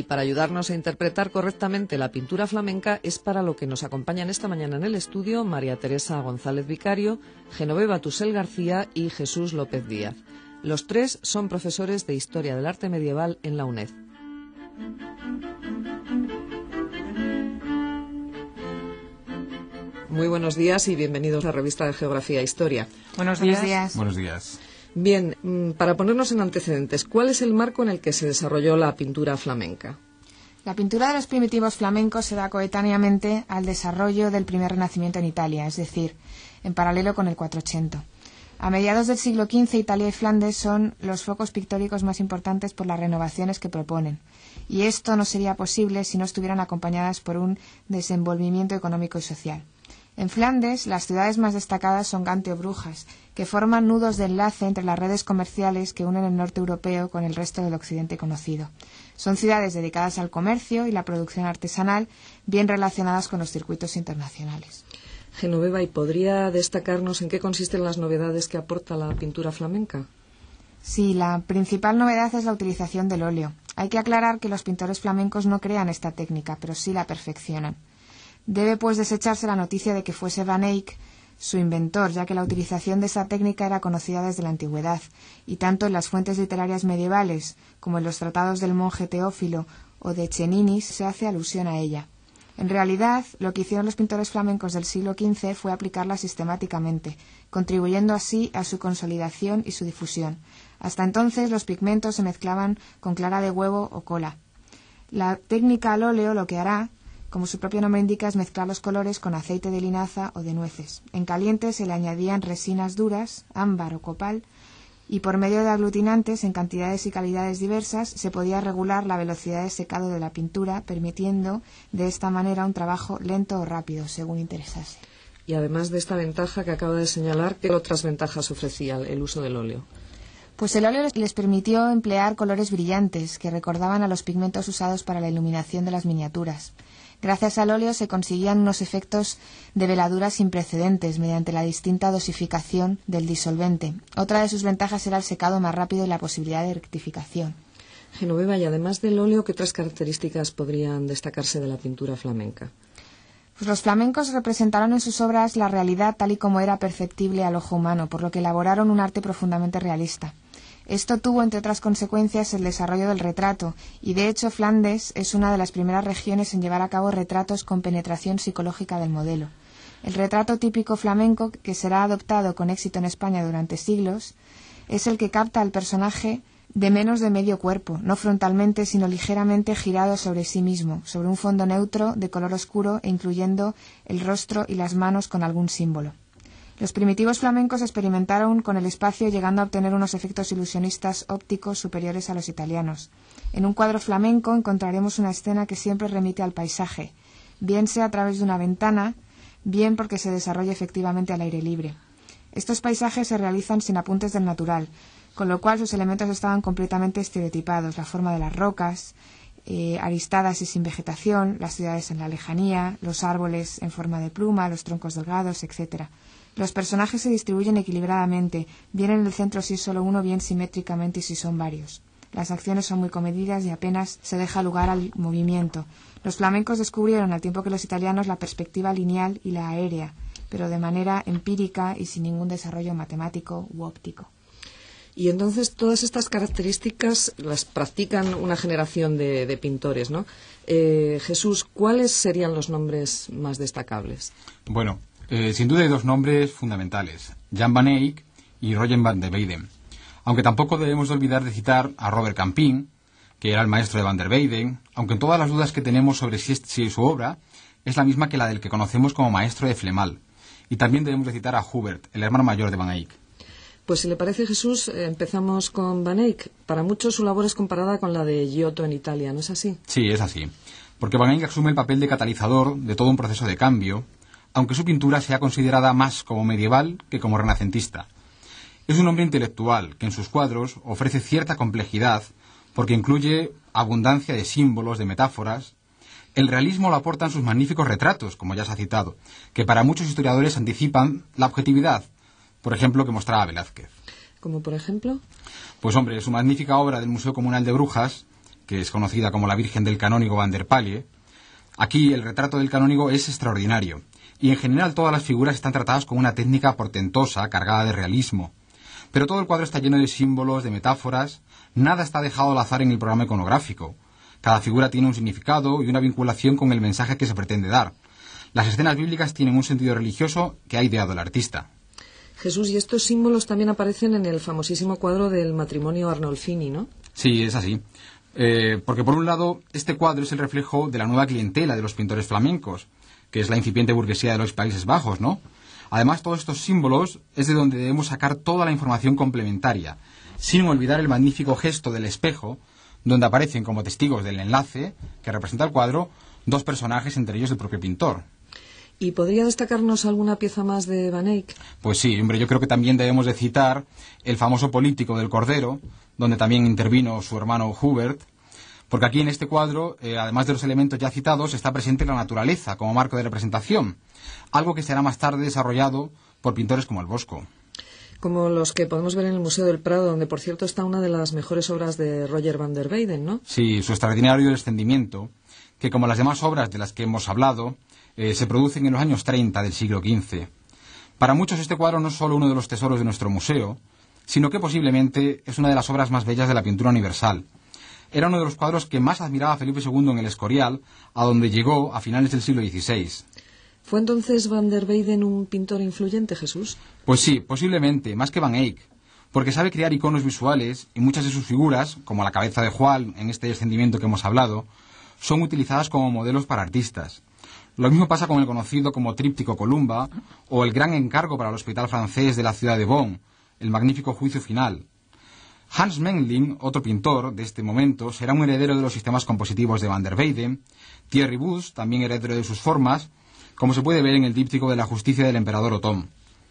para ayudarnos a interpretar correctamente la pintura flamenca es para lo que nos acompañan esta mañana en el estudio María Teresa González Vicario, Genoveva Tusell García y Jesús López Díaz. Los tres son profesores de Historia del Arte Medieval en la UNED. Muy buenos días y bienvenidos a la revista de Geografía e Historia. Buenos días. Buenos días. Bien, para ponernos en antecedentes, ¿cuál es el marco en el que se desarrolló la pintura flamenca? La pintura de los primitivos flamencos se da coetáneamente al desarrollo del primer Renacimiento en Italia, es decir, en paralelo con el 480. A mediados del siglo XV, Italia y Flandes son los focos pictóricos más importantes por las renovaciones que proponen. Y esto no sería posible si no estuvieran acompañadas por un desenvolvimiento económico y social. En Flandes, las ciudades más destacadas son Gante o Brujas, que forman nudos de enlace entre las redes comerciales que unen el norte europeo con el resto del occidente conocido. Son ciudades dedicadas al comercio y la producción artesanal, bien relacionadas con los circuitos internacionales. Genoveva, ¿y podría destacarnos en qué consisten las novedades que aporta la pintura flamenca? Sí, la principal novedad es la utilización del óleo. Hay que aclarar que los pintores flamencos no crean esta técnica, pero sí la perfeccionan. Debe, pues, desecharse la noticia de que fuese Van Eyck su inventor, ya que la utilización de esa técnica era conocida desde la antigüedad, y tanto en las fuentes literarias medievales como en los tratados del monje Teófilo o de Cheninis se hace alusión a ella. En realidad, lo que hicieron los pintores flamencos del siglo XV fue aplicarla sistemáticamente, contribuyendo así a su consolidación y su difusión. Hasta entonces, los pigmentos se mezclaban con clara de huevo o cola. La técnica al óleo lo que hará, como su propio nombre indica, es mezclar los colores con aceite de linaza o de nueces. En caliente se le añadían resinas duras, ámbar o copal, y por medio de aglutinantes en cantidades y calidades diversas se podía regular la velocidad de secado de la pintura, permitiendo de esta manera un trabajo lento o rápido, según interesase. Y además de esta ventaja que acaba de señalar, ¿qué otras ventajas ofrecía el uso del óleo? Pues el óleo les permitió emplear colores brillantes que recordaban a los pigmentos usados para la iluminación de las miniaturas. Gracias al óleo se conseguían unos efectos de veladura sin precedentes mediante la distinta dosificación del disolvente. Otra de sus ventajas era el secado más rápido y la posibilidad de rectificación. Genoveva, y además del óleo, ¿qué otras características podrían destacarse de la pintura flamenca? Pues los flamencos representaron en sus obras la realidad tal y como era perceptible al ojo humano, por lo que elaboraron un arte profundamente realista. Esto tuvo, entre otras consecuencias, el desarrollo del retrato, y de hecho Flandes es una de las primeras regiones en llevar a cabo retratos con penetración psicológica del modelo. El retrato típico flamenco, que será adoptado con éxito en España durante siglos, es el que capta al personaje de menos de medio cuerpo, no frontalmente, sino ligeramente girado sobre sí mismo, sobre un fondo neutro de color oscuro e incluyendo el rostro y las manos con algún símbolo. Los primitivos flamencos experimentaron con el espacio, llegando a obtener unos efectos ilusionistas ópticos superiores a los italianos. En un cuadro flamenco encontraremos una escena que siempre remite al paisaje, bien sea a través de una ventana, bien porque se desarrolla efectivamente al aire libre. Estos paisajes se realizan sin apuntes del natural, con lo cual sus elementos estaban completamente estereotipados: la forma de las rocas, aristadas y sin vegetación, las ciudades en la lejanía, los árboles en forma de pluma, los troncos delgados, etc. Los personajes se distribuyen equilibradamente, bien en el centro si es solo uno, bien simétricamente si son varios. Las acciones son muy comedidas y apenas se deja lugar al movimiento. Los flamencos descubrieron, al tiempo que los italianos, la perspectiva lineal y la aérea, pero de manera empírica y sin ningún desarrollo matemático u óptico. Y entonces todas estas características las practican una generación de pintores, ¿no? Jesús, ¿cuáles serían los nombres más destacables? Bueno, sin duda hay dos nombres fundamentales, Jan Van Eyck y Roger van der Weyden. Aunque tampoco debemos olvidar de citar a Robert Campin, que era el maestro de van der Weyden, aunque todas las dudas que tenemos sobre si su obra es la misma que la del que conocemos como maestro de Flemal. Y también debemos de citar a Hubert, el hermano mayor de Van Eyck. Pues si le parece, Jesús, empezamos con Van Eyck. Para muchos su labor es comparada con la de Giotto en Italia, ¿no es así? Sí, es así. Porque Van Eyck asume el papel de catalizador de todo un proceso de cambio, aunque su pintura sea considerada más como medieval que como renacentista. Es un hombre intelectual que en sus cuadros ofrece cierta complejidad porque incluye abundancia de símbolos, de metáforas. El realismo lo aportan sus magníficos retratos, como ya se ha citado, que para muchos historiadores anticipan la objetividad, por ejemplo, que mostraba Velázquez. ¿Como por ejemplo? Pues hombre, su magnífica obra del Museo Comunal de Brujas que es conocida como la Virgen del Canónigo Van der Paghe, aquí el retrato del canónigo es extraordinario, y en general todas las figuras están tratadas con una técnica portentosa, cargada de realismo. Pero todo el cuadro está lleno de símbolos, de metáforas, nada está dejado al azar en el programa iconográfico. Cada figura tiene un significado y una vinculación con el mensaje que se pretende dar. Las escenas bíblicas tienen un sentido religioso que ha ideado el artista. Jesús, y estos símbolos también aparecen en el famosísimo cuadro del matrimonio Arnolfini, ¿no? Sí, es así. Porque por un lado, este cuadro es el reflejo de la nueva clientela de los pintores flamencos, que es la incipiente burguesía de los Países Bajos, ¿no? Además, todos estos símbolos es de donde debemos sacar toda la información complementaria, sin olvidar el magnífico gesto del espejo, donde aparecen como testigos del enlace que representa el cuadro dos personajes, entre ellos el propio pintor. ¿Y podría destacarnos alguna pieza más de Van Eyck? Pues sí, hombre, yo creo que también debemos de citar el famoso Político del Cordero, donde también intervino su hermano Hubert, porque aquí en este cuadro, además de los elementos ya citados, está presente la naturaleza como marco de representación, algo que será más tarde desarrollado por pintores como el Bosco. Como los que podemos ver en el Museo del Prado, donde por cierto está una de las mejores obras de Roger van der Weyden, ¿no? Sí, su extraordinario descendimiento, que como las demás obras de las que hemos hablado, se producen en los años 30 del siglo XV. Para muchos este cuadro no es solo uno de los tesoros de nuestro museo, sino que posiblemente es una de las obras más bellas de la pintura universal. Era uno de los cuadros que más admiraba Felipe II en el Escorial, a donde llegó a finales del siglo XVI. ¿Fue entonces van der Weyden un pintor influyente, Jesús? Pues sí, posiblemente, más que Van Eyck, porque sabe crear iconos visuales y muchas de sus figuras, como la cabeza de Juan en este descendimiento que hemos hablado, son utilizadas como modelos para artistas. Lo mismo pasa con el conocido como Tríptico Columba o el gran encargo para el Hospital Francés de la ciudad de Bonn, el magnífico Juicio Final. Hans Memling, otro pintor de este momento, será un heredero de los sistemas compositivos de van der Weyden. Thierry Bus, también heredero de sus formas, como se puede ver en el díptico de la justicia del emperador Otón.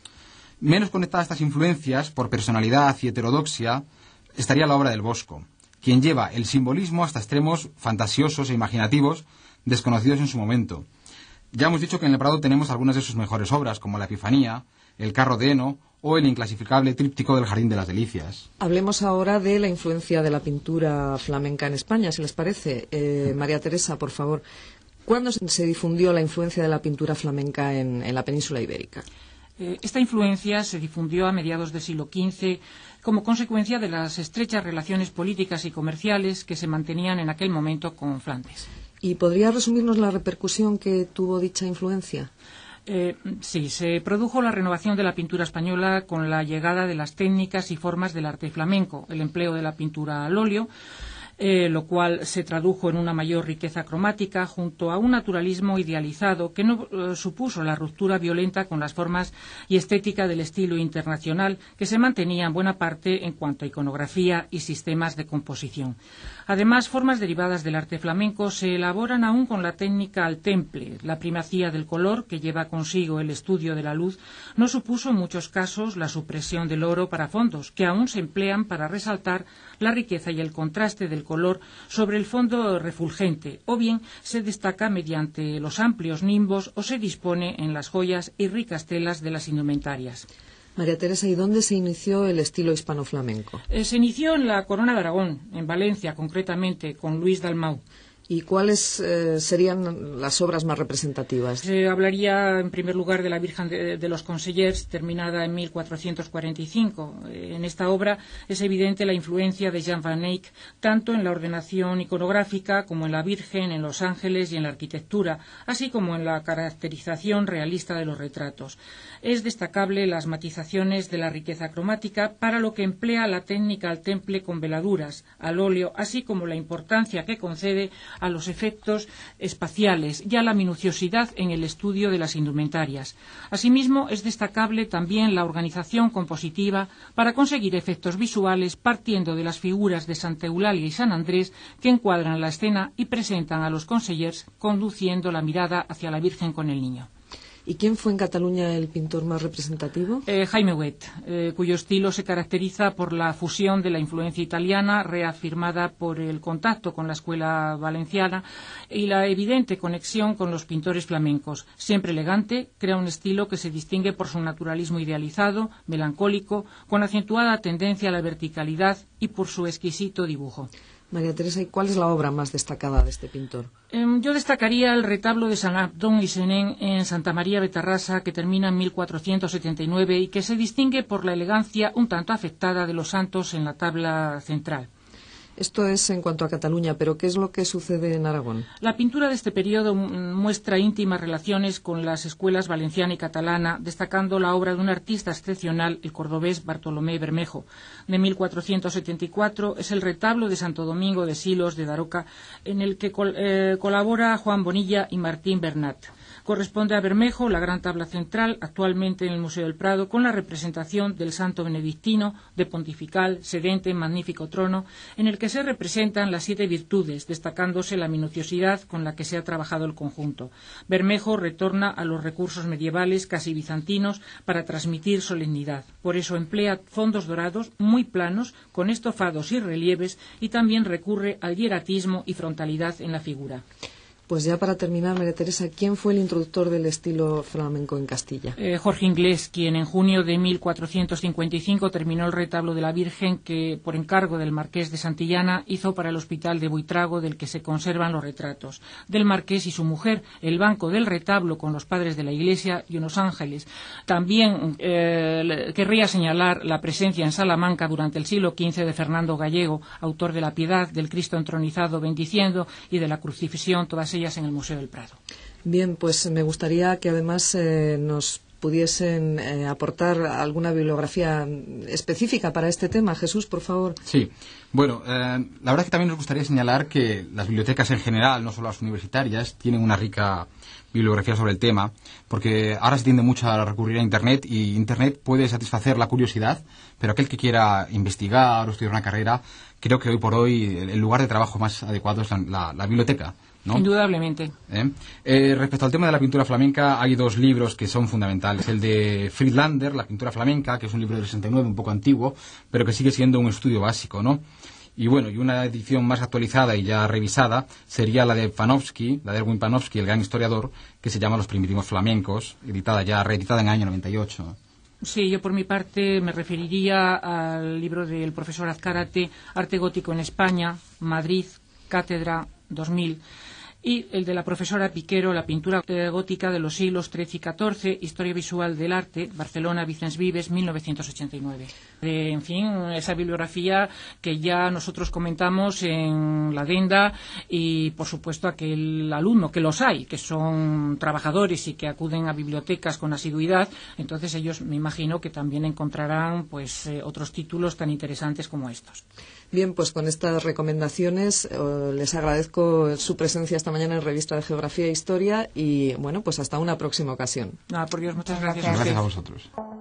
Menos conectada a estas influencias, por personalidad y heterodoxia, estaría la obra del Bosco, quien lleva el simbolismo hasta extremos fantasiosos e imaginativos desconocidos en su momento. Ya hemos dicho que en el Prado tenemos algunas de sus mejores obras, como la Epifanía, el Carro de Heno o el inclasificable Tríptico del Jardín de las Delicias. Hablemos ahora de la influencia de la pintura flamenca en España, si les parece. María Teresa, por favor, ¿cuándo se difundió la influencia de la pintura flamenca en la península ibérica? Esta influencia se difundió a mediados del siglo XV como consecuencia de las estrechas relaciones políticas y comerciales que se mantenían en aquel momento con Flandes. ¿Y podría resumirnos la repercusión que tuvo dicha influencia? Sí, se produjo la renovación de la pintura española con la llegada de las técnicas y formas del arte flamenco, el empleo de la pintura al óleo, lo cual se tradujo en una mayor riqueza cromática junto a un naturalismo idealizado que no supuso la ruptura violenta con las formas y estética del estilo internacional que se mantenía en buena parte en cuanto a iconografía y sistemas de composición. Además, formas derivadas del arte flamenco se elaboran aún con la técnica al temple. La primacía del color, que lleva consigo el estudio de la luz, no supuso en muchos casos la supresión del oro para fondos, que aún se emplean para resaltar la riqueza y el contraste del color sobre el fondo refulgente, o bien se destaca mediante los amplios nimbos o se dispone en las joyas y ricas telas de las indumentarias. María Teresa, ¿y dónde se inició el estilo hispano-flamenco? Se inició en la Corona de Aragón, en Valencia concretamente, con Luis Dalmau. ¿Y cuáles serían las obras más representativas? Se hablaría en primer lugar de la Virgen de los Consellers, terminada en 1445. En esta obra es evidente la influencia de Jan van Eyck, tanto en la ordenación iconográfica como en la Virgen, en los ángeles y en la arquitectura, así como en la caracterización realista de los retratos. Es destacable las matizaciones de la riqueza cromática, para lo que emplea la técnica al temple con veladuras, al óleo, así como la importancia que concede a los efectos espaciales y a la minuciosidad en el estudio de las indumentarias. Asimismo, es destacable también la organización compositiva para conseguir efectos visuales partiendo de las figuras de Santa Eulalia y San Andrés que encuadran la escena y presentan a los consellers conduciendo la mirada hacia la Virgen con el niño. ¿Y quién fue en Cataluña el pintor más representativo? Jaime Huet, cuyo estilo se caracteriza por la fusión de la influencia italiana, reafirmada por el contacto con la escuela valenciana, y la evidente conexión con los pintores flamencos. Siempre elegante, crea un estilo que se distingue por su naturalismo idealizado, melancólico, con acentuada tendencia a la verticalidad y por su exquisito dibujo. María Teresa, ¿y cuál es la obra más destacada de este pintor? Yo destacaría el retablo de San Abdón y Senén en Santa María de Tarrasa, que termina en 1479 y que se distingue por la elegancia un tanto afectada de los santos en la tabla central. Esto es en cuanto a Cataluña, pero ¿qué es lo que sucede en Aragón? La pintura de este periodo muestra íntimas relaciones con las escuelas valenciana y catalana, destacando la obra de un artista excepcional, el cordobés Bartolomé Bermejo. De 1474 es el retablo de Santo Domingo de Silos de Daroca, en el que colabora Juan Bonilla y Martín Bernat. Corresponde a Bermejo la gran tabla central, actualmente en el Museo del Prado, con la representación del santo benedictino de pontifical, sedente, magnífico trono, en el que se representan las 7 virtudes, destacándose la minuciosidad con la que se ha trabajado el conjunto. Bermejo retorna a los recursos medievales, casi bizantinos, para transmitir solemnidad. Por eso emplea fondos dorados muy planos, con estofados y relieves, y también recurre al hieratismo y frontalidad en la figura. Pues ya para terminar, María Teresa, ¿quién fue el introductor del estilo flamenco en Castilla? Jorge Inglés, quien en junio de 1455 terminó el retablo de la Virgen que, por encargo del marqués de Santillana, hizo para el hospital de Buitrago, del que se conservan los retratos del marqués y su mujer, el banco del retablo con los padres de la Iglesia y unos ángeles. También querría señalar la presencia en Salamanca durante el siglo XV de Fernando Gallego, autor de la Piedad, del Cristo entronizado bendiciendo y de la Crucifixión, todas ellas en el Museo del Prado. Bien, pues me gustaría que además nos pudiesen aportar alguna bibliografía específica para este tema. Jesús, por favor. Sí. Bueno, la verdad es que también nos gustaría señalar que las bibliotecas en general, no solo las universitarias, tienen una rica bibliografía sobre el tema, porque ahora se tiende mucho a recurrir a Internet y Internet puede satisfacer la curiosidad, pero aquel que quiera investigar o estudiar una carrera, creo que hoy por hoy el lugar de trabajo más adecuado es la biblioteca, ¿no? Indudablemente. Respecto al tema de la pintura flamenca, hay 2 libros que son fundamentales. El de Friedlander, La pintura flamenca, que es un libro del 69, un poco antiguo, pero que sigue siendo un estudio básico, ¿no? Y bueno, y una edición más actualizada y ya revisada sería la de Panofsky, la de Erwin Panofsky, el gran historiador, que se llama Los primitivos flamencos, reeditada en el año 98. Sí, yo por mi parte me referiría al libro del profesor Azcárate, Arte gótico en España, Madrid, Cátedra 2000, y el de la profesora Piquero, La pintura gótica de los siglos XIII y XIV, Historia visual del arte, Barcelona, Vicens Vives, 1989. En fin, esa bibliografía que ya nosotros comentamos en la adenda y, por supuesto, aquel alumno, que los hay, que son trabajadores y que acuden a bibliotecas con asiduidad, entonces ellos me imagino que también encontrarán pues otros títulos tan interesantes como estos. Bien, pues con estas recomendaciones les agradezco su presencia esta mañana en Revista de Geografía e Historia y, bueno, pues hasta una próxima ocasión. Por Dios, muchas gracias. Gracias a vosotros.